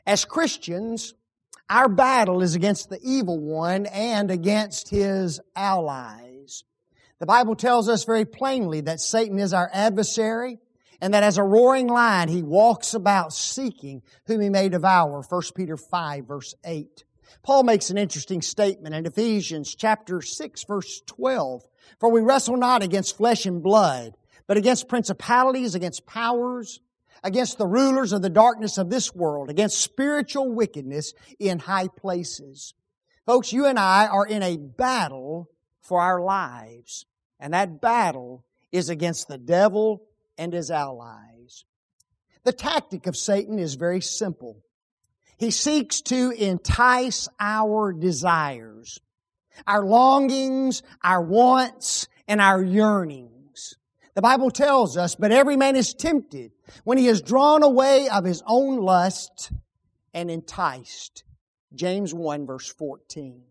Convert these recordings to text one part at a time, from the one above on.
As Christians, our battle is against the evil one and against his allies. The Bible tells us very plainly that Satan is our adversary and that as a roaring lion he walks about seeking whom he may devour. 1 Peter 5 verse 8. Paul makes an interesting statement in Ephesians chapter 6 verse 12. For we wrestle not against flesh and blood, but against principalities, against powers, against the rulers of the darkness of this world, against spiritual wickedness in high places. Folks, you and I are in a battle for our lives. And that battle is against the devil and his allies. The tactic of Satan is very simple. He seeks to entice our desires, our longings, our wants, and our yearnings. The Bible tells us, but every man is tempted when he is drawn away of his own lust and enticed. James 1 verse 14.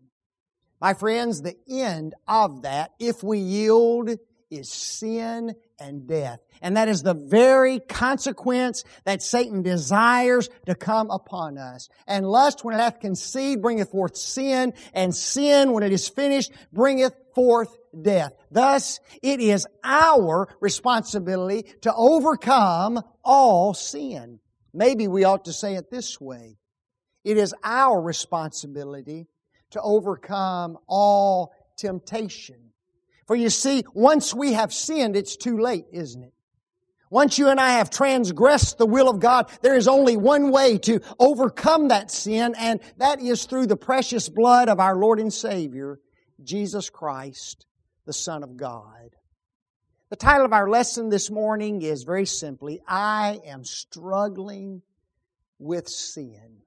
My friends, the end of that, if we yield, is sin and death. And that is the very consequence that Satan desires to come upon us. And lust, when it hath conceived, bringeth forth sin, and sin, when it is finished, bringeth forth death. Thus, it is our responsibility to overcome all sin. Maybe we ought to say it this way. It is our responsibility to overcome all temptation. For you see, once we have sinned, it's too late, isn't it? Once you and I have transgressed the will of God, there is only one way to overcome that sin, and that is through the precious blood of our Lord and Savior, Jesus Christ, the Son of God. The title of our lesson this morning is very simply, I am struggling with sin.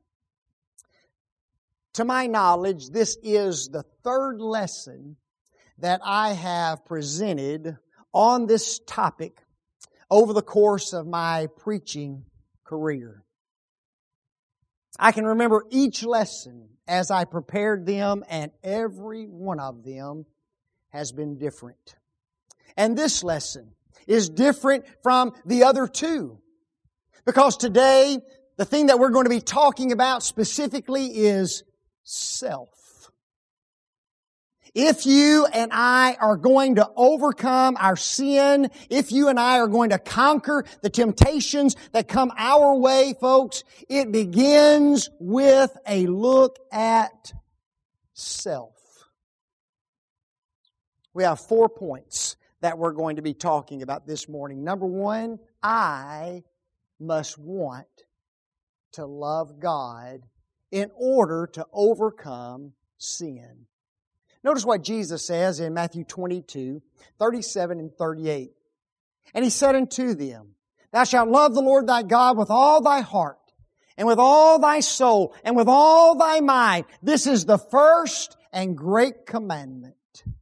To my knowledge, this is the third lesson that I have presented on this topic over the course of my preaching career. I can remember each lesson as I prepared them, and every one of them has been different. And this lesson is different from the other two, because today the thing that we're going to be talking about specifically is self. If you and I are going to overcome our sin, if you and I are going to conquer the temptations that come our way, folks, it begins with a look at self. We have 4 points that we're going to be talking about this morning. Number one, I must want to love God in order to overcome sin. Notice what Jesus says in Matthew 22, 37 and 38. And He said unto them, Thou shalt love the Lord thy God with all thy heart, and with all thy soul, and with all thy mind. This is the first and great commandment.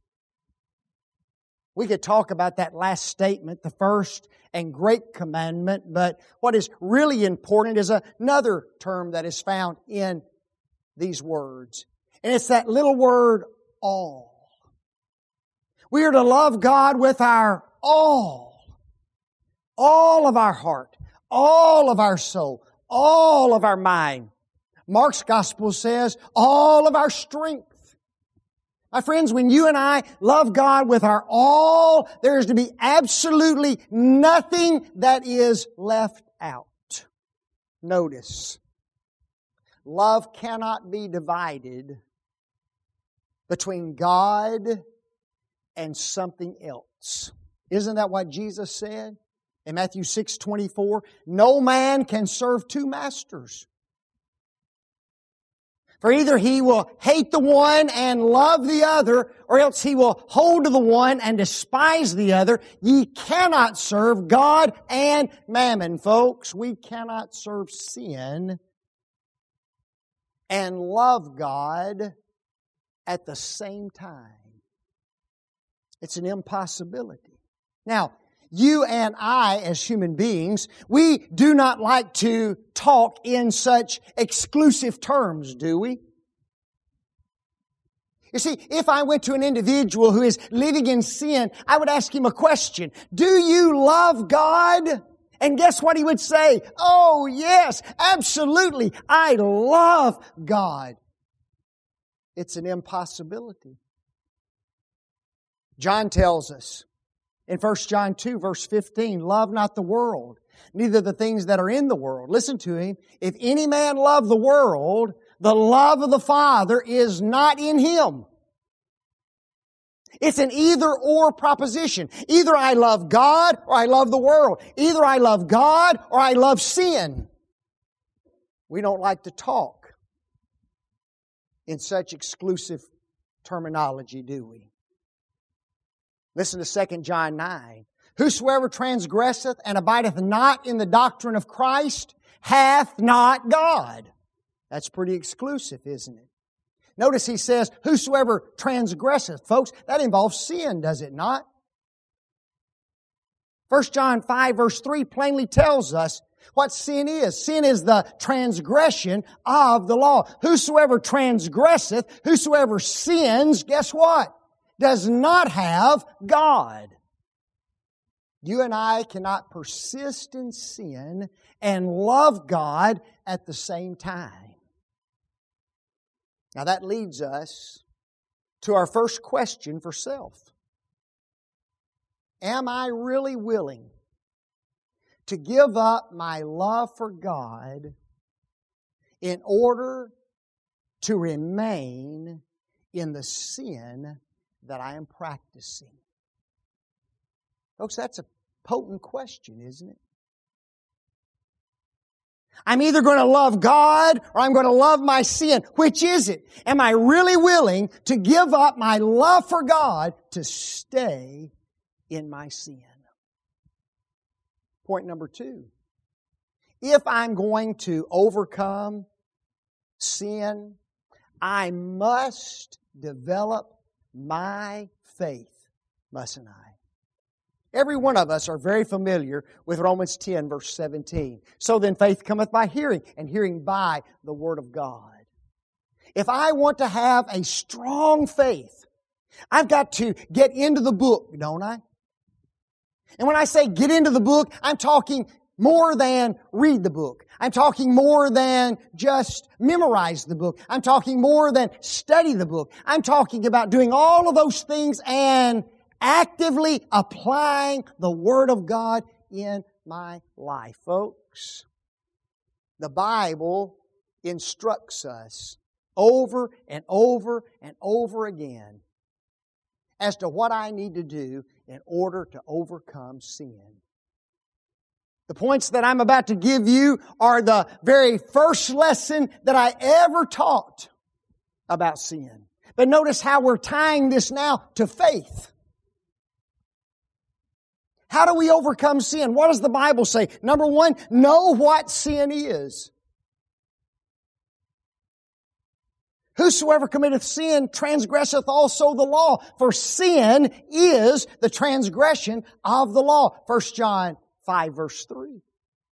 We could talk about that last statement, the first and great commandment, but what is really important is another term that is found in these words. And it's that little word, all. We are to love God with our all of our heart, all of our soul, all of our mind. Mark's Gospel says, all of our strength. My friends, when you and I love God with our all, there is to be absolutely nothing that is left out. Notice, love cannot be divided between God and something else. Isn't that what Jesus said in Matthew 6:24? No man can serve two masters. For either he will hate the one and love the other, or else he will hold to the one and despise the other. Ye cannot serve God and mammon, folks. We cannot serve sin and love God at the same time. It's an impossibility. Now, you and I, as human beings, we do not like to talk in such exclusive terms, do we? You see, if I went to an individual who is living in sin, I would ask him a question. Do you love God? And guess what he would say? Oh yes, absolutely. I love God. It's an impossibility. John tells us in 1 John 2 verse 15, love not the world, neither the things that are in the world. Listen to him. If any man love the world, the love of the Father is not in him. It's an either-or proposition. Either I love God or I love the world. Either I love God or I love sin. We don't like to talk in such exclusive terminology, do we? Listen to 2 John 9. Whosoever transgresseth and abideth not in the doctrine of Christ hath not God. That's pretty exclusive, isn't it? Notice he says, whosoever transgresseth. Folks, that involves sin, does it not? 1 John 5 verse 3 plainly tells us what sin is. Sin is the transgression of the law. Whosoever transgresseth, whosoever sins, guess what? Does not have God. You and I cannot persist in sin and love God at the same time. Now that leads us to our first question for self. Am I really willing to give up my love for God in order to remain in the sin that I am practicing? Folks, that's a potent question, isn't it? I'm either going to love God or I'm going to love my sin. Which is it? Am I really willing to give up my love for God to stay in my sin? Point number 2. If I'm going to overcome sin, I must develop my faith, mustn't I? Every one of us are very familiar with Romans 10 verse 17. So then faith cometh by hearing, and hearing by the Word of God. If I want to have a strong faith, I've got to get into the book, don't I? And when I say get into the book, I'm talking more than read the book. I'm talking more than just memorize the book. I'm talking more than study the book. I'm talking about doing all of those things and actively applying the Word of God in my life. Folks, the Bible instructs us over and over and over again as to what I need to do in order to overcome sin. The points that I'm about to give you are the very first lesson that I ever taught about sin. But notice how we're tying this now to faith. How do we overcome sin? What does the Bible say? Number 1, know what sin is. Whosoever committeth sin transgresseth also the law, for sin is the transgression of the law. 1 John 5 verse 3.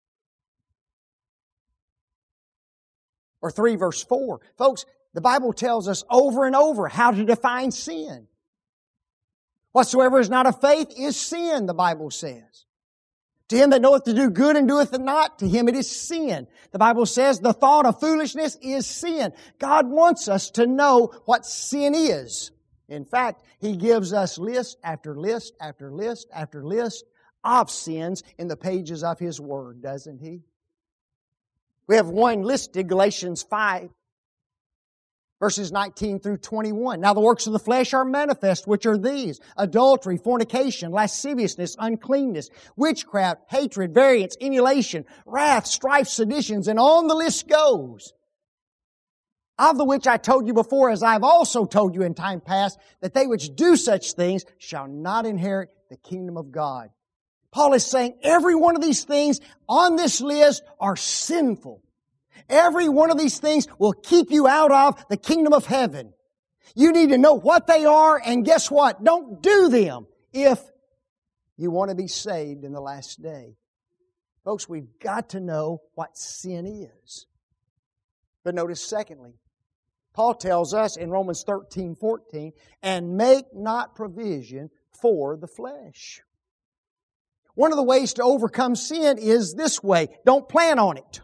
Or 3 verse 4. Folks, the Bible tells us over and over how to define sin. Whatsoever is not of faith is sin, the Bible says. To him that knoweth to do good and doeth it not, to him it is sin. The Bible says the thought of foolishness is sin. God wants us to know what sin is. In fact, He gives us list after list after list after list of sins in the pages of His Word, doesn't He? We have one listed, Galatians 5, verses 19 through 21. Now the works of the flesh are manifest, which are these: adultery, fornication, lasciviousness, uncleanness, witchcraft, hatred, variance, emulation, wrath, strife, seditions, and on the list goes. Of the which I told you before, as I have also told you in time past, that they which do such things shall not inherit the kingdom of God. Paul is saying every one of these things on this list are sinful. Every one of these things will keep you out of the kingdom of heaven. You need to know what they are, and guess what? Don't do them if you want to be saved in the last day. Folks, we've got to know what sin is. But notice secondly, Paul tells us in Romans 13:14, and make not provision for the flesh. One of the ways to overcome sin is this way. Don't plan on it.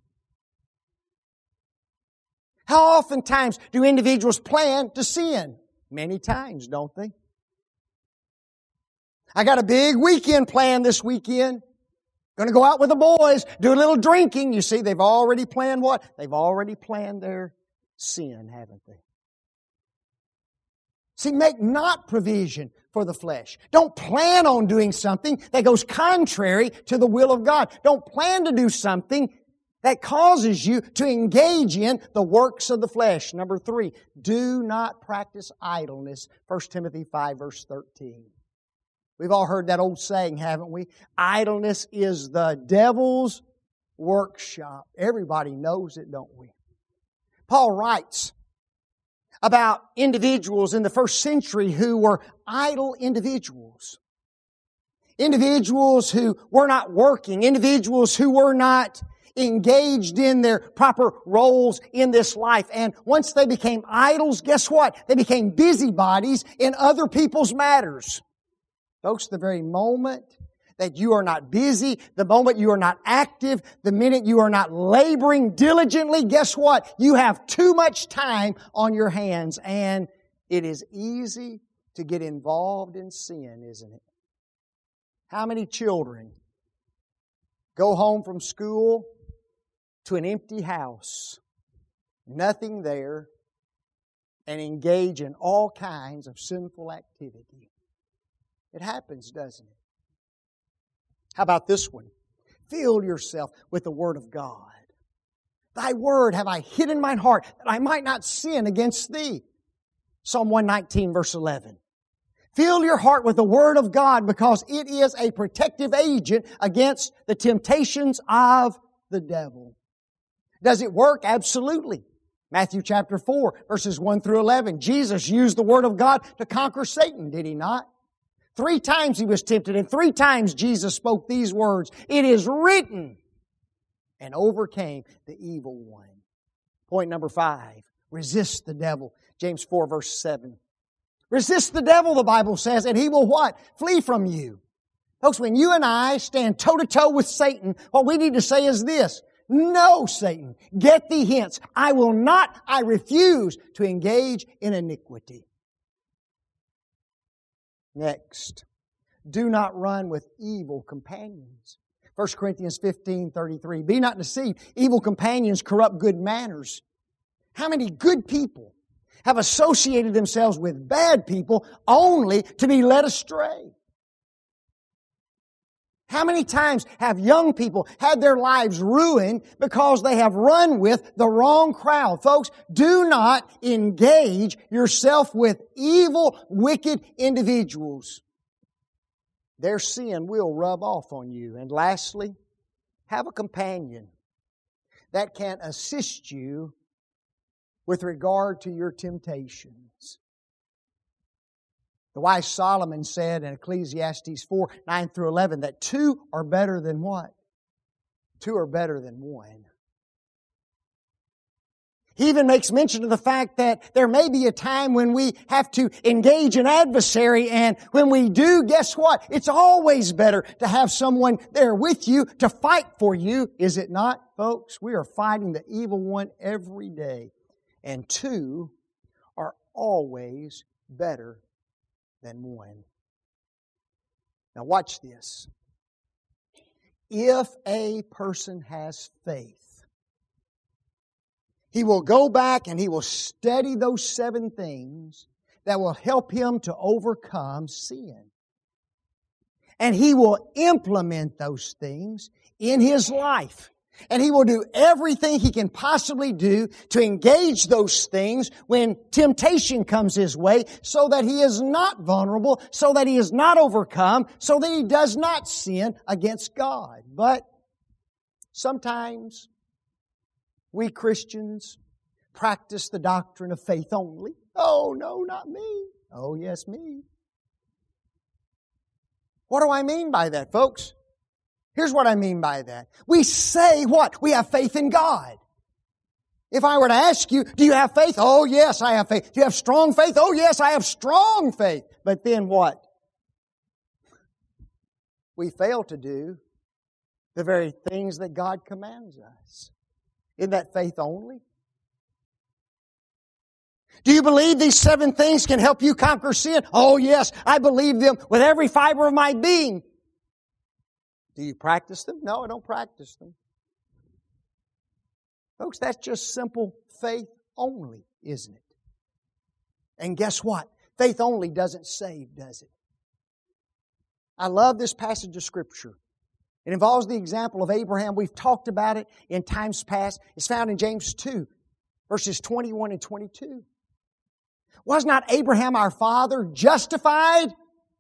How oftentimes do individuals plan to sin? Many times, don't they? I got a big weekend planned this weekend. Going to go out with the boys, do a little drinking. You see, they've already planned what? They've already planned their sin, haven't they? See, make not provision for the flesh. Don't plan on doing something that goes contrary to the will of God. Don't plan to do something that causes you to engage in the works of the flesh. Number 3, do not practice idleness. 1 Timothy 5, verse 13. We've all heard that old saying, haven't we? Idleness is the devil's workshop. Everybody knows it, don't we? Paul writes about individuals in the first century who were idle individuals. Individuals who were not working. Individuals who were not engaged in their proper roles in this life. And once they became idols, guess what? They became busybodies in other people's matters. Folks, the very moment that you are not busy, the moment you are not active, the minute you are not laboring diligently, guess what? You have too much time on your hands, and it is easy to get involved in sin, isn't it? How many children go home from school to an empty house, nothing there, and engage in all kinds of sinful activity? It happens, doesn't it? How about this one? Fill yourself with the Word of God. Thy Word have I hid in mine heart, that I might not sin against Thee. Psalm 119, verse 11. Fill your heart with the Word of God because it is a protective agent against the temptations of the devil. Does it work? Absolutely. Matthew chapter 4, verses 1 through 11. Jesus used the Word of God to conquer Satan, did He not? 3 times He was tempted, and 3 times Jesus spoke these words, "It is written," and overcame the evil one. Point number 5, resist the devil. James 4, verse 7. Resist the devil, the Bible says, and he will what? Flee from you. Folks, when you and I stand toe-to-toe with Satan, what we need to say is this: no, Satan, get thee hence. I will not, I refuse to engage in iniquity. Next, do not run with evil companions. 1 Corinthians 15:33. Be not deceived. Evil companions corrupt good manners. How many good people have associated themselves with bad people only to be led astray? How many times have young people had their lives ruined because they have run with the wrong crowd? Folks, do not engage yourself with evil, wicked individuals. Their sin will rub off on you. And lastly, have a companion that can assist you with regard to your temptations. The wise Solomon said in Ecclesiastes 4, 9 through 11, that 2 are better than what? 2 are better than 1. He even makes mention of the fact that there may be a time when we have to engage an adversary, and when we do, guess what? It's always better to have someone there with you to fight for you, is it not, folks? We are fighting the evil one every day, and 2 are always better than 1. Now watch this. If a person has faith, he will go back and he will study those 7 things that will help him to overcome sin. And he will implement those things in his life. And he will do everything he can possibly do to engage those things when temptation comes his way, so that he is not vulnerable, so that he is not overcome, so that he does not sin against God. But sometimes we Christians practice the doctrine of faith only. Oh, no, not me. Oh, yes, me. What do I mean by that, folks? Here's what I mean by that. We say what? We have faith in God. If I were to ask you, do you have faith? Oh, yes, I have faith. Do you have strong faith? Oh, yes, I have strong faith. But then what? we fail to do the very things that God commands us. Isn't that faith only? Do you believe these 7 things can help you conquer sin? Oh yes, I believe them with every fiber of my being. Do you practice them? No, I don't practice them. Folks, that's just simple faith only, isn't it? And guess what? Faith only doesn't save, does it? I love this passage of Scripture. It involves the example of Abraham. We've talked about it in times past. It's found in James 2, verses 21 and 22. Was not Abraham our father justified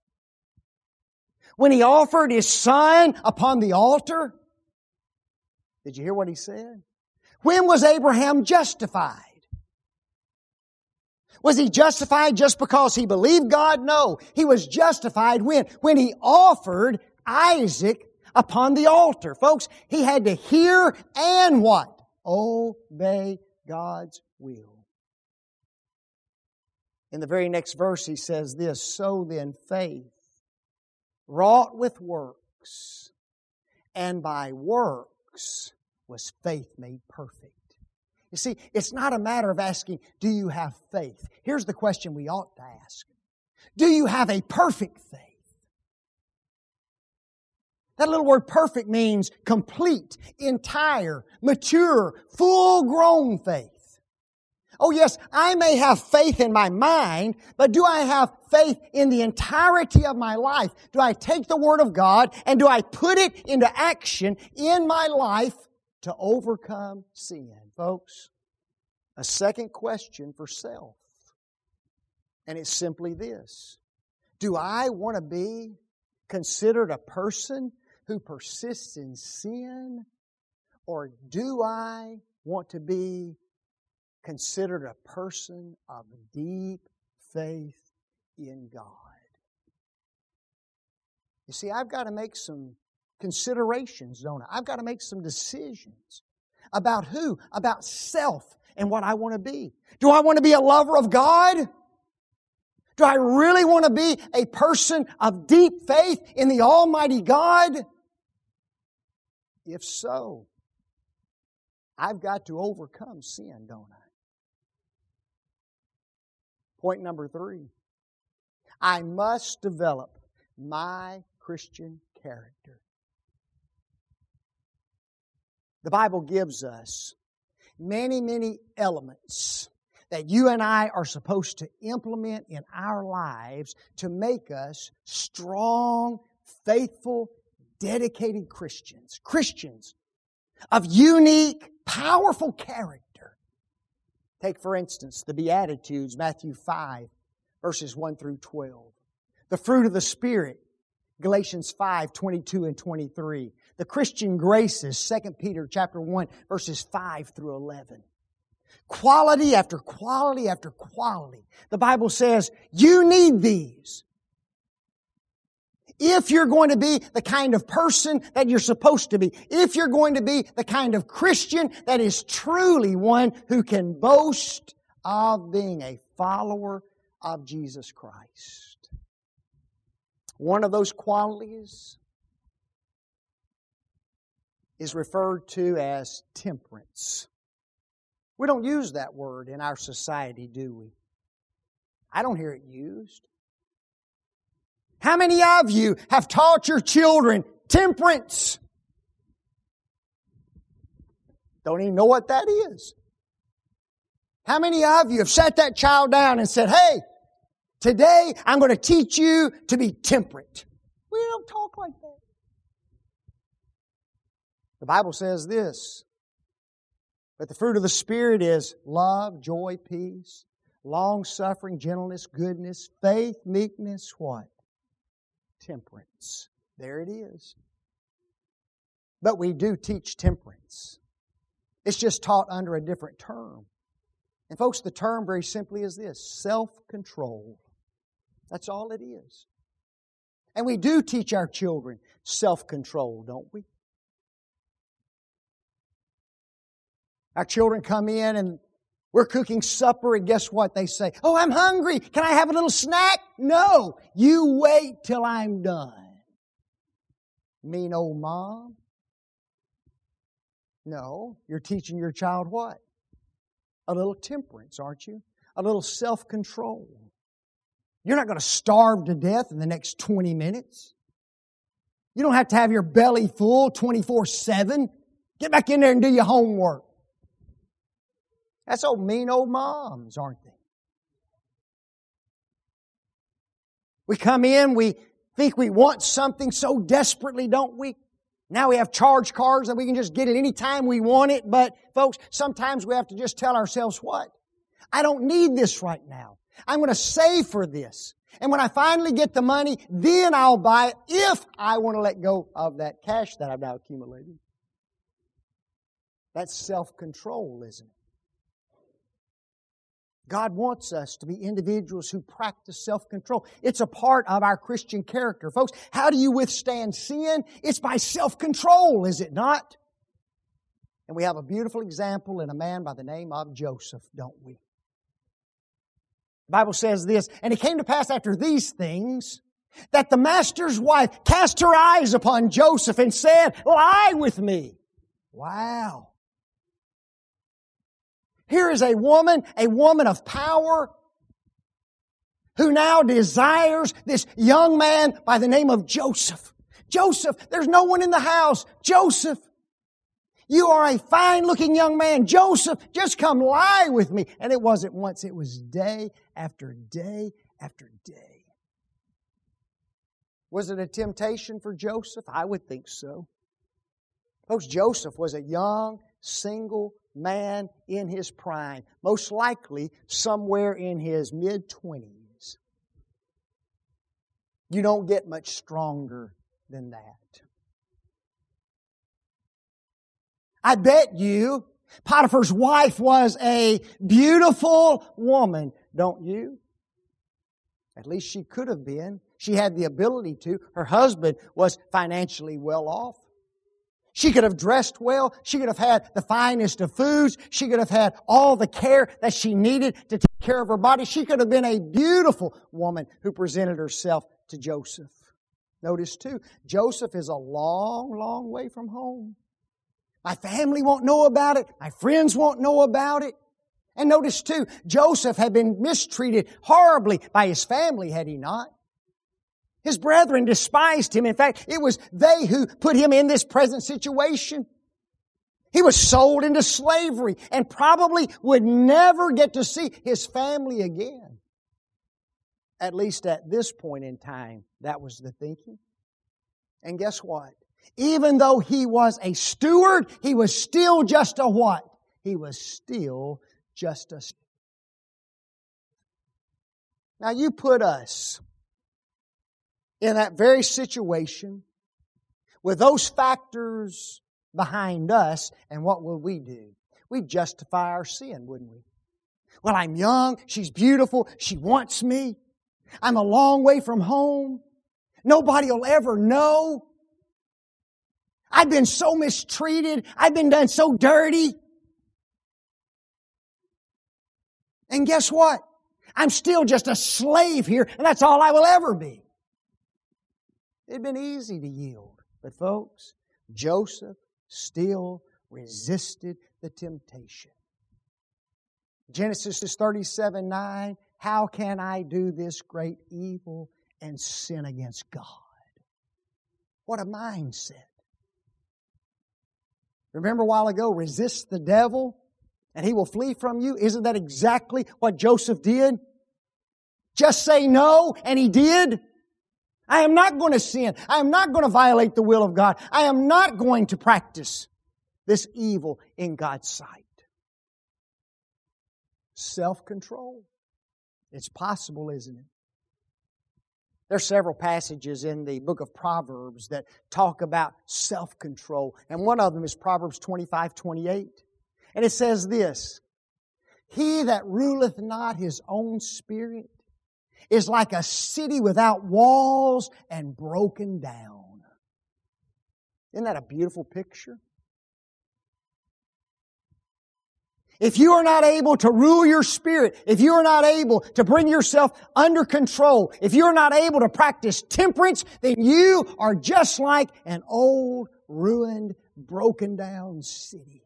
when he offered his son upon the altar? Did you hear what he said? When was Abraham justified? Was he justified just because he believed God? No. He was justified when? When he offered Isaac upon the altar. Folks, he had to hear and what? Obey God's will. In the very next verse he says this, so then faith, wrought with works, and by works was faith made perfect. You see, it's not a matter of asking, do you have faith? Here's the question we ought to ask. Do you have a perfect faith? That little word perfect means complete, entire, mature, full-grown faith. Oh yes, I may have faith in my mind, but do I have faith in the entirety of my life? Do I take the Word of God and do I put it into action in my life to overcome sin? Folks, a second question for self. And it's simply this. Do I want to be considered a person who persists in sin? Or do I want to be considered a person of deep faith in God? You see, I've got to make some considerations, don't I? I've got to make some decisions. About who? About self and what I want to be. Do I want to be a lover of God? Do I really want to be a person of deep faith in the Almighty God? If so, I've got to overcome sin, don't I? Point number 3. I must develop my Christian character. The Bible gives us many elements that you and I are supposed to implement in our lives to make us strong, faithful, dedicated Christians. Christians of unique, powerful character. Take, for instance, the Beatitudes, Matthew 5, verses 1 through 12. The fruit of the Spirit, Galatians 5, 22 and 23. The Christian graces, 2 Peter chapter 1, verses 5 through 11. Quality after quality after quality. The Bible says you need these. If you're going to be the kind of person that you're supposed to be, if you're going to be the kind of Christian that is truly one who can boast of being a follower of Jesus Christ. One of those qualities is referred to as temperance. We don't use that word in our society, do we? I don't hear it used. How many of you have taught your children temperance? Don't even know what that is. How many of you have sat that child down and said, hey, today I'm going to teach you to be temperate? We don't talk like that. The Bible says this, but the fruit of the Spirit is love, joy, peace, long-suffering, gentleness, goodness, faith, meekness, what? Temperance. There it is. But we do teach temperance. It's just taught under a different term. And folks, the term very simply is this, self-control. That's all it is. And we do teach our children self-control, don't we? Our children come in and we're cooking supper and guess what they say? Oh, I'm hungry. Can I have a little snack? No. You wait till I'm done. Mean old mom? No, you're teaching your child what? A little temperance, aren't you? A little self-control. You're not going to starve to death in the next 20 minutes. You don't have to have your belly full 24/7. Get back in there and do your homework. That's old mean old moms, aren't they? We come in, we think we want something so desperately, don't we? Now we have charge cards that we can just get it any time we want it. But folks, sometimes we have to just tell ourselves what? I don't need this right now. I'm going to save for this. And when I finally get the money, then I'll buy it if I want to let go of that cash that I've now accumulated. That's self-control, isn't it? God wants us to be individuals who practice self-control. It's a part of our Christian character. Folks, how do you withstand sin? It's by self-control, is it not? And we have a beautiful example in a man by the name of Joseph, don't we? The Bible says this, and it came to pass after these things that the master's wife cast her eyes upon Joseph and said, "Lie with me." Wow. Here is a woman of power, who now desires this young man by the name of Joseph. Joseph, there's no one in the house. Joseph, you are a fine-looking young man. Joseph, just come lie with me. And it wasn't once, it was day after day after day. Was it a temptation for Joseph? I would think so. Folks, Joseph was a young, single man in his prime, most likely somewhere in his mid-20s. You don't get much stronger than that. I bet you Potiphar's wife was a beautiful woman, don't you? At least she could have been. She had the ability to. Her husband was financially well off. She could have dressed well. She could have had the finest of foods. She could have had all the care that she needed to take care of her body. She could have been a beautiful woman who presented herself to Joseph. Notice too, Joseph is a long, long way from home. My family won't know about it. My friends won't know about it. And notice too, Joseph had been mistreated horribly by his family, had he not? His brethren despised him. In fact, it was they who put him in this present situation. He was sold into slavery and probably would never get to see his family again. At least at this point in time, that was the thinking. And guess what? Even though he was a steward, he was still just a what? He was still just a... Now you put us in that very situation with those factors behind us, and what would we do? We'd justify our sin, wouldn't we? Well, I'm young, she's beautiful, she wants me. I'm a long way from home. Nobody will ever know. I've been so mistreated. I've been done so dirty. And guess what? I'm still just a slave here, and that's all I will ever be. It'd been easy to yield. But folks, Joseph still resisted the temptation. Genesis 37:9, how can I do this great evil and sin against God? What a mindset. Remember a while ago, resist the devil and he will flee from you. Isn't that exactly what Joseph did? Just say no, and he did. I am not going to sin. I am not going to violate the will of God. I am not going to practice this evil in God's sight. Self-control. It's possible, isn't it? There are several passages in the book of Proverbs that talk about self-control. And one of them is Proverbs 25:28. And it says this, he that ruleth not his own spirit is like a city without walls and broken down. Isn't that a beautiful picture? if you are not able to rule your spirit, if you are not able to bring yourself under control, if you are not able to practice temperance, then you are just like an old, ruined, broken down city.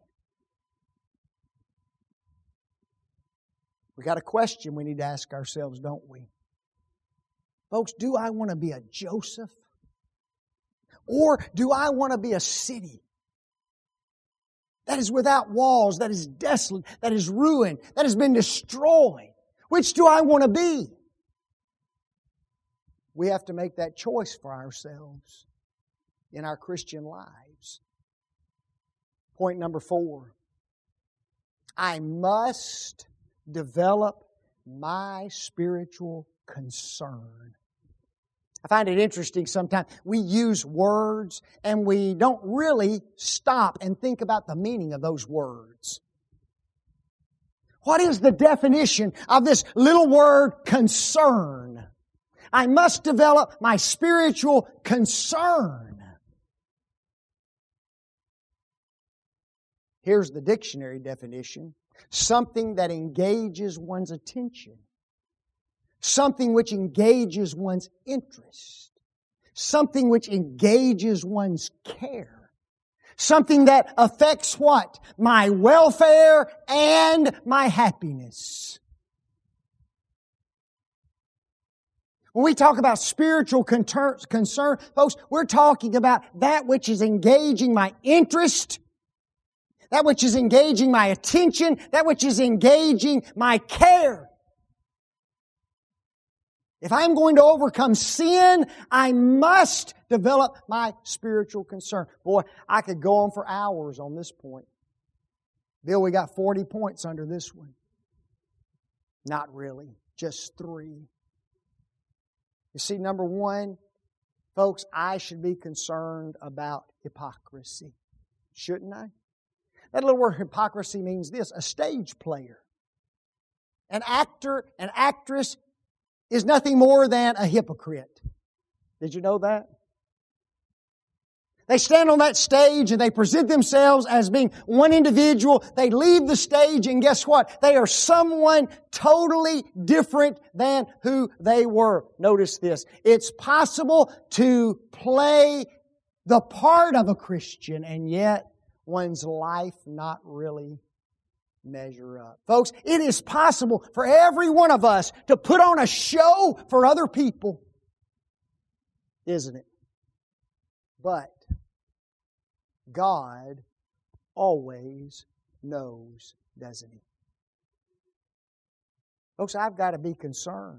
We got a question we need to ask ourselves, don't we? Folks, do I want to be a Joseph? Or do I want to be a city that is without walls, that is desolate, that is ruined, that has been destroyed? Which do I want to be? We have to make that choice for ourselves in our Christian lives. Point number 4. I must develop my spiritual concern. I find it interesting sometimes we use words and we don't really stop and think about the meaning of those words. What is the definition of this little word concern? I must develop my spiritual concern. Here's the dictionary definition. Something that engages one's attention. Something which engages one's interest. Something which engages one's care. Something that affects what? My welfare and my happiness. When we talk about spiritual concern, folks, we're talking about that which is engaging my interest, that which is engaging my attention, that which is engaging my care. If I'm going to overcome sin, I must develop my spiritual concern. Boy, I could go on for hours on this point. Bill, we got 40 points under this one. Not really, just 3. You see, number 1, folks, I should be concerned about hypocrisy. Shouldn't I? That little word hypocrisy means this, a stage player. An actor, an actress is nothing more than a hypocrite. Did you know that? They stand on that stage and they present themselves as being one individual. They leave the stage and guess what? They are someone totally different than who they were. Notice this. It's possible to play the part of a Christian and yet one's life not really measure up. Folks, it is possible for every one of us to put on a show for other people. Isn't it? But God always knows, doesn't He? Folks, I've got to be concerned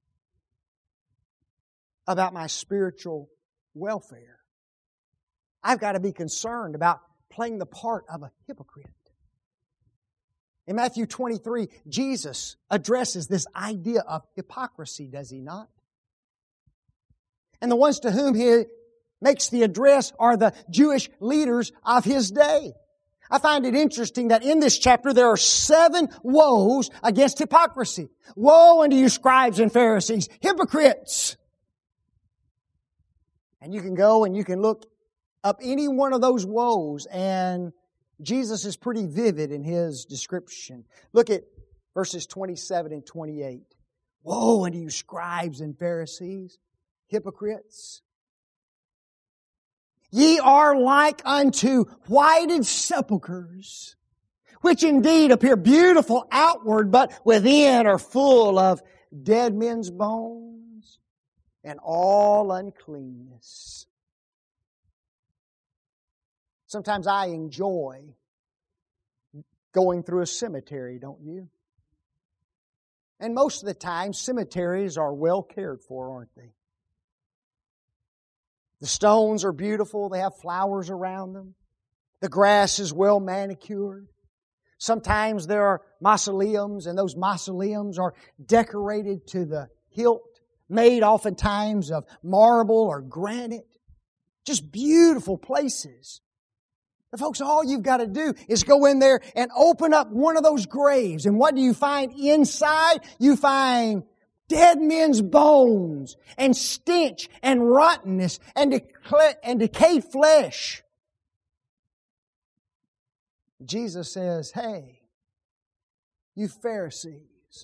about my spiritual welfare. I've got to be concerned about playing the part of a hypocrite. In Matthew 23, Jesus addresses this idea of hypocrisy, does He not? And the ones to whom He makes the address are the Jewish leaders of His day. I find it interesting that in this chapter there are 7 woes against hypocrisy. Woe unto you scribes and Pharisees, hypocrites! And you can go and you can look up any one of those woes, and Jesus is pretty vivid in His description. Look at verses 27 and 28. Woe unto you scribes and Pharisees, hypocrites! Ye are like unto whited sepulchres, which indeed appear beautiful outward, but within are full of dead men's bones and all uncleanness. Sometimes I enjoy going through a cemetery, don't you? And most of the time, cemeteries are well cared for, aren't they? The stones are beautiful. They have flowers around them. The grass is well manicured. Sometimes there are mausoleums, and those mausoleums are decorated to the hilt, made oftentimes of marble or granite. Just beautiful places. But folks, all you've got to do is go in there and open up one of those graves. And what do you find inside? You find dead men's bones and stench and rottenness and decayed flesh. Jesus says, hey, You Pharisees,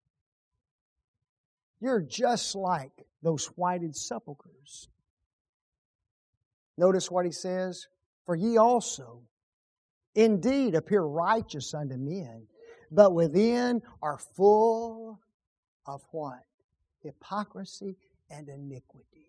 you're just like those whited sepulchres. Notice what he says, for ye also indeed appear righteous unto men, but within are full of what? Hypocrisy and iniquity.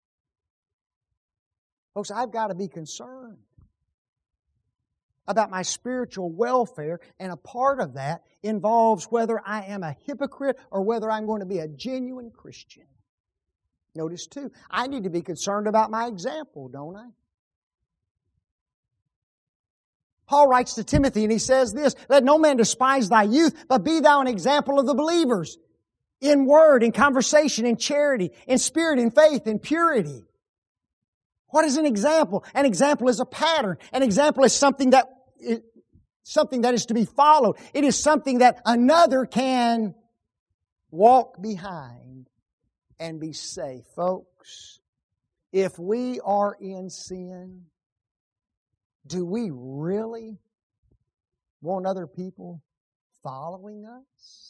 Folks, I've got to be concerned about my spiritual welfare, and a part of that involves whether I am a hypocrite or whether I'm going to be a genuine Christian. Notice too, I need to be concerned about my example, don't I? Paul writes to Timothy and he says this, let no man despise thy youth, but be thou an example of the believers in word, in conversation, in charity, in spirit, in faith, in purity. What is an example? An example is a pattern. An example is something that is to be followed. It is something that another can walk behind and be safe. Folks, if we are in sin, do we really want other people following us?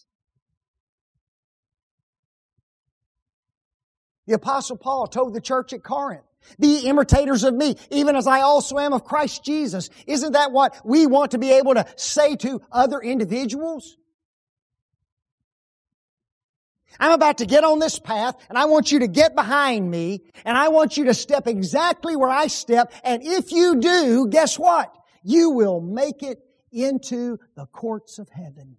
The Apostle Paul told the church at Corinth, be imitators of me, even as I also am of Christ Jesus. Isn't that what we want to be able to say to other individuals? I'm about to get on this path, and I want you to get behind me, and I want you to step exactly where I step, and if you do, guess what? You will make it into the courts of heaven.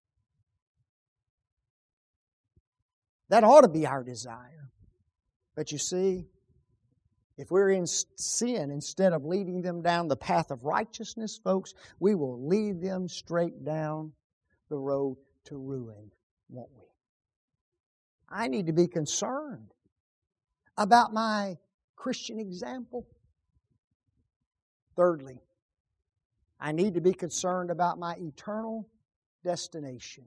That ought to be our desire. But you see, if we're in sin, instead of leading them down the path of righteousness, folks, we will lead them straight down the road to ruin, won't we? I need to be concerned about my Christian example. Thirdly, I need to be concerned about my eternal destination.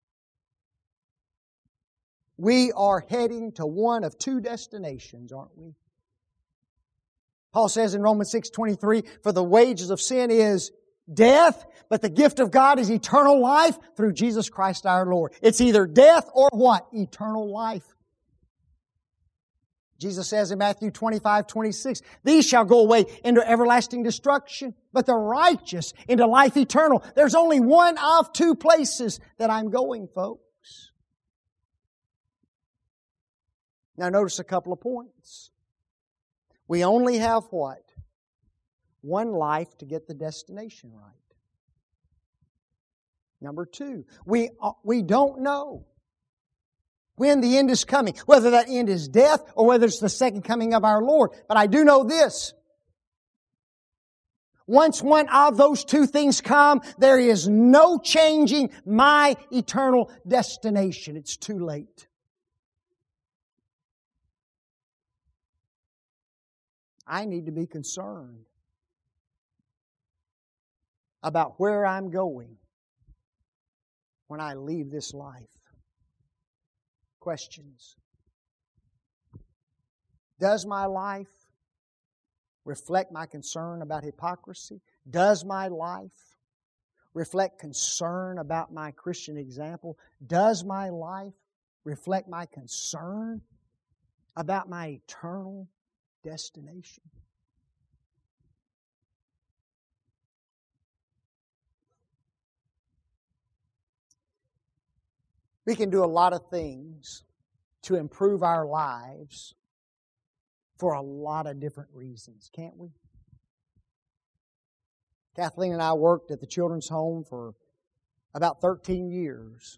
We are heading to one of two destinations, aren't we? Paul says in Romans 6:23, for the wages of sin is death, but the gift of God is eternal life through Jesus Christ our Lord. It's either death or what? Eternal life. Jesus says in Matthew 25:26, these shall go away into everlasting destruction, but the righteous into life eternal. There's only one of two places that I'm going, folks. Now notice a couple of points. We only have what? One life to get the destination right. Number two, we don't know when the end is coming, whether that end is death or whether it's the second coming of our Lord. But I do know this. Once one of those two things come, there is no changing my eternal destination. It's too late. I need to be concerned about where I'm going when I leave this life. Questions. Does my life reflect my concern about hypocrisy? Does my life reflect concern about my Christian example? Does my life reflect my concern about my eternal destination? We can do a lot of things to improve our lives for a lot of different reasons, can't we? Kathleen and I worked at the children's home for about 13 years.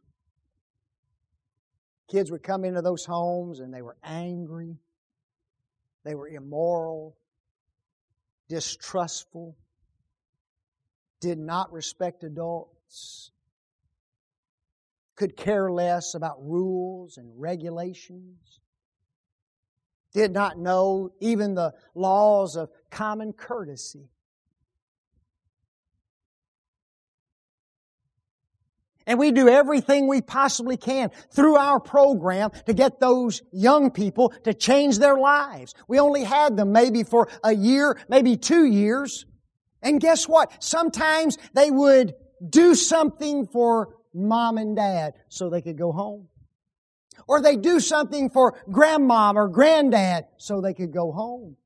Kids would come into those homes and they were angry. They were immoral, distrustful, did not respect adults, could care less about rules and regulations, did not know even the laws of common courtesy. And we do everything we possibly can through our program to get those young people to change their lives. We only had them maybe for a year, maybe 2 years. And guess what? Sometimes they would do something for mom and dad so they could go home. Or they do something for grandmom or granddad so they could go home.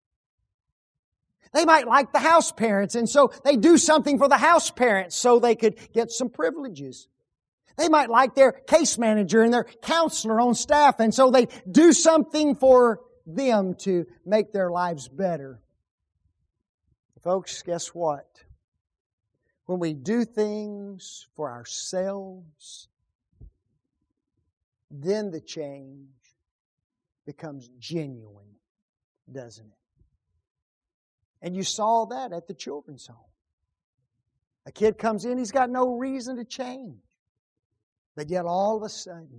They might like the house parents, and so they do something for the house parents so they could get some privileges. They might like their case manager and their counselor on staff, and so they do something for them to make their lives better. Folks, guess what? When we do things for ourselves, then the change becomes genuine, doesn't it? And you saw that at the children's home. A kid comes in, he's got no reason to change. But yet all of a sudden,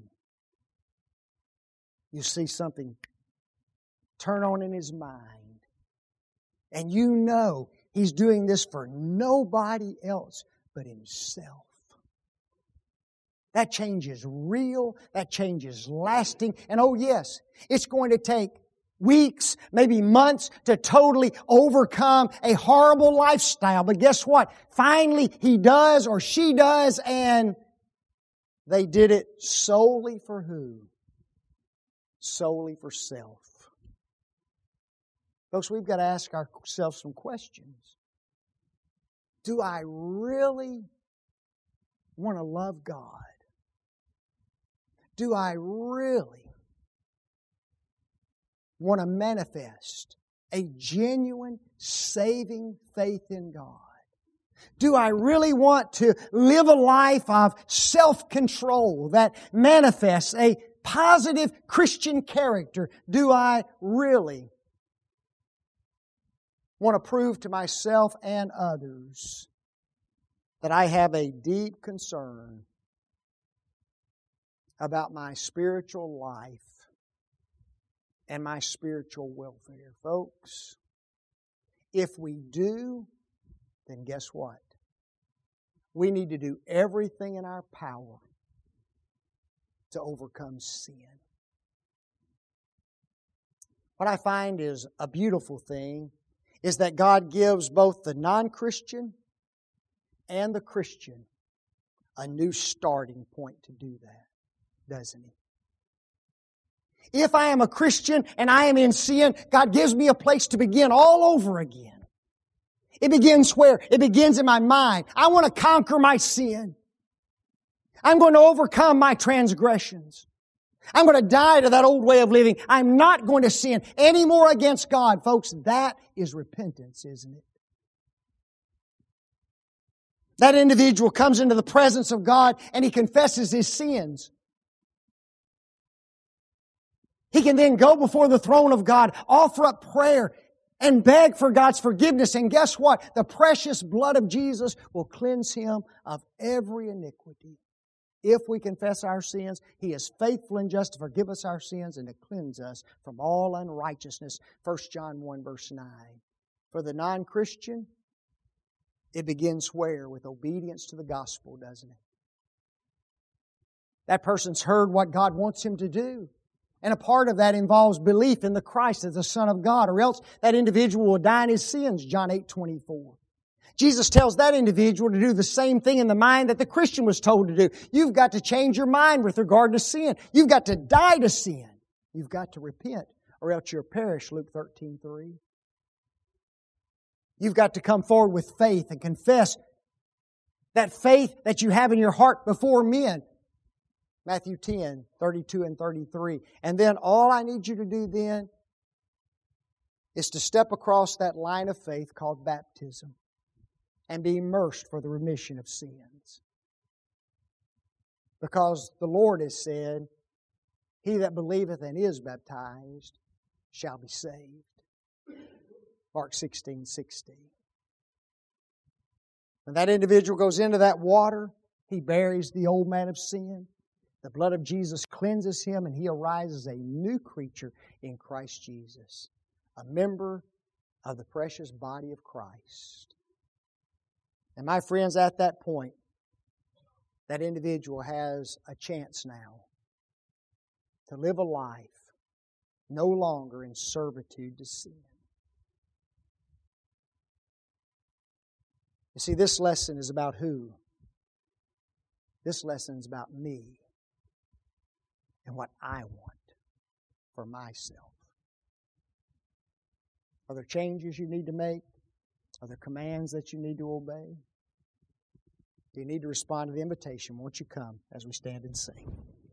you see something turn on in his mind. And you know he's doing this for nobody else but himself. That change is real. That change is lasting. And oh yes, it's going to take weeks, maybe months to totally overcome a horrible lifestyle. But guess what? Finally, he does or she does, and they did it solely for who? Solely for self. Folks, we've got to ask ourselves some questions. Do I really want to love God? Do I really want to manifest a genuine, saving faith in God? Do I really want to live a life of self-control that manifests a positive Christian character? Do I really want to prove to myself and others that I have a deep concern about my spiritual life and my spiritual welfare? Folks, if we do, then guess what? We need to do everything in our power to overcome sin. What I find is a beautiful thing is that God gives both the non-Christian and the Christian a new starting point to do that, doesn't He? If I am a Christian and I am in sin, God gives me a place to begin all over again. It begins where? It begins in my mind. I want to conquer my sin. I'm going to overcome my transgressions. I'm going to die to that old way of living. I'm not going to sin anymore against God. Folks, that is repentance, isn't it? That individual comes into the presence of God and he confesses his sins. He can then go before the throne of God, offer up prayer, and beg for God's forgiveness. And guess what? The precious blood of Jesus will cleanse him of every iniquity. If we confess our sins, He is faithful and just to forgive us our sins and to cleanse us from all unrighteousness. 1 John 1 verse 9. For the non-Christian, it begins where? With obedience to the gospel, doesn't it? That person's heard what God wants him to do. And a part of that involves belief in the Christ as the Son of God, or else that individual will die in his sins, John 8:24. Jesus tells that individual to do the same thing in the mind that the Christian was told to do. You've got to change your mind with regard to sin. You've got to die to sin. You've got to repent, or else you'll perish, Luke 13:3. You've got to come forward with faith and confess that faith that you have in your heart before men. Matthew 10:32 and 33. And then all I need you to do then is to step across that line of faith called baptism and be immersed for the remission of sins. Because the Lord has said, He that believeth and is baptized shall be saved. Mark 16:16. When that individual goes into that water, he buries the old man of sin. The blood of Jesus cleanses him and he arises a new creature in Christ Jesus, a member of the precious body of Christ. And my friends, at that point, that individual has a chance now to live a life no longer in servitude to sin. You see, this lesson is about who? This lesson's about me and what I want for myself. Are there changes you need to make? Are there commands that you need to obey? Do you need to respond to the invitation? Won't you come as we stand and sing?